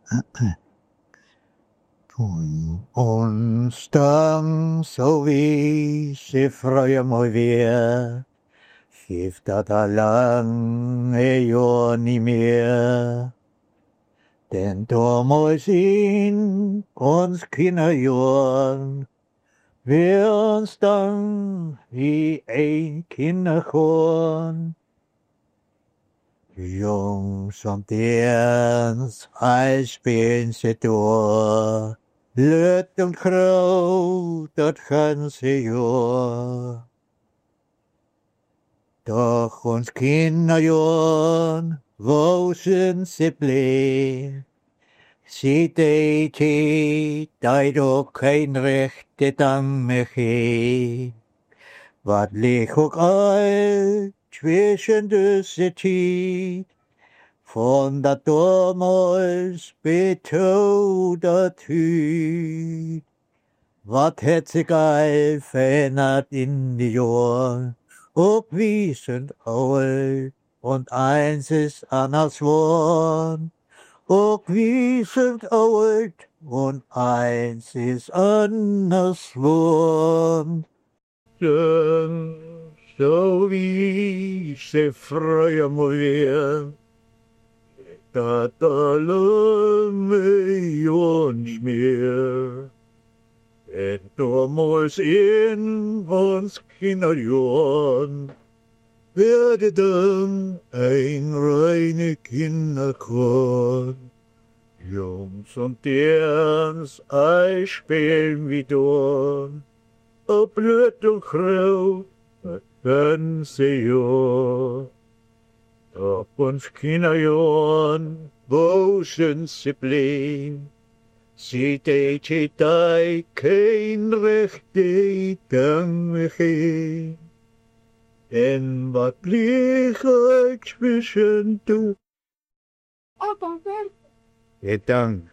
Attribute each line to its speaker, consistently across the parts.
Speaker 1: Uns dann, so wie sie früher mal wär, hilft dat a lange Jahr nie mehr. Denn damals in uns Kinderjahren wir uns dann wie ein Kinderchor. Jungs und Dirns, als spielen sie da. Lütt und Kraut, das ganze Jahr. Doch uns Kinderjahren, wo sind sie blieb? Sie deit doch kein rechte Dang mehr he. Wat lich ook uit zwischen diese Tiet, von dat damals betodert Hüt. Wat het sich all verändert in die Jahren, ob wir sind alt und eins ist anders worden. Ob wir sind alt und eins ist anders worden. Denn so wie sie früher mal wär, dat alle Jahr nie mehr. Denn damals in uns Kinderjahren werde dann ein reine Kinderchor. Jungs und Dirns, ei spielen wie Dorn, ob Blut und Kraut, das ganze Jahr. Doch uns Kinderjahren, wo sind sie blieben? Sie deit kein rechte Gang mehr hin. Denn wat liegt zwischen du? Gedank.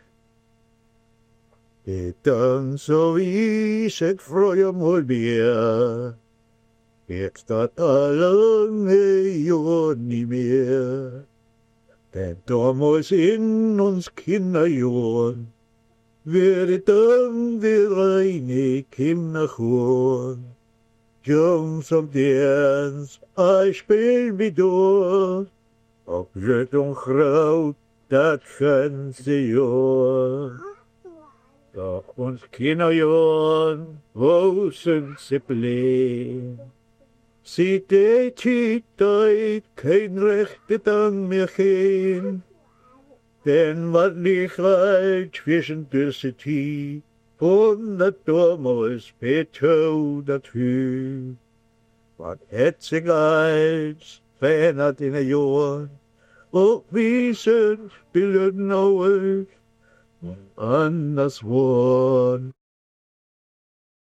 Speaker 1: Gedank, so wie ich früher mal wär. Jetzt dat a lange Jahr nie mehr. Denn damals in uns Kinderjahren werde dann die reine Kinderchor. Jungs und Dirns, ich spiel wie dort, ob Blut und Kraut, das ganze Jahr. Doch uns Kinderjahren, wo sind sie blieb? Sie deit kein rechte Dang mehr hin, denn wat liegt alt zwischen diese Tiet, von dat damals betodert Hüt. Wat het sich als verändert in den Jahren, ob wie sind Bilder neu und anders worden.